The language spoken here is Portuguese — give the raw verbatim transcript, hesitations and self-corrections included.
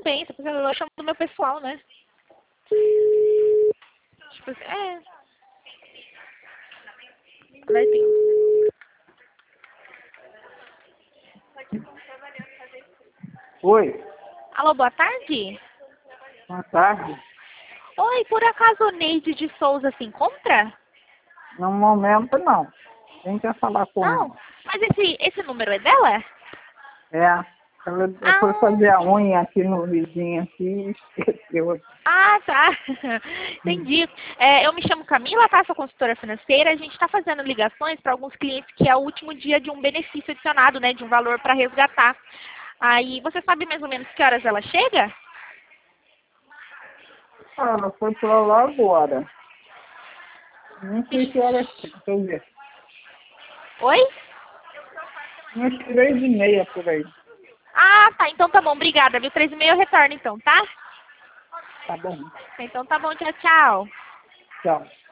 bem, você eu chamo do meu pessoal, né? Tipo assim, é. Alertinho. Oi, Alô, boa tarde? boa tarde. Oi, por acaso Neide de Souza se encontra? No momento não. Quem quer falar com Não. ela? Mas esse, esse número é dela? É, ela foi Ah, fazer a unha aqui no vizinho aqui e esqueceu. ah, tá. Hum. Entendi. É, eu me chamo Camila, tá? Sou consultora financeira. A gente está fazendo ligações para alguns clientes que é o último dia de um benefício adicionado, né? De um valor para resgatar. Aí, você sabe mais ou menos que horas ela chega? Ah, ela foi pra lá agora. Não sei que Ixi. horas, deixa eu ver. Oi? Umas três e meia por aí. Ah, tá. Então tá bom. Obrigada, viu? Três e meia eu retorno, então, tá? Tá bom. Então tá bom. Tchau, tchau. Tchau.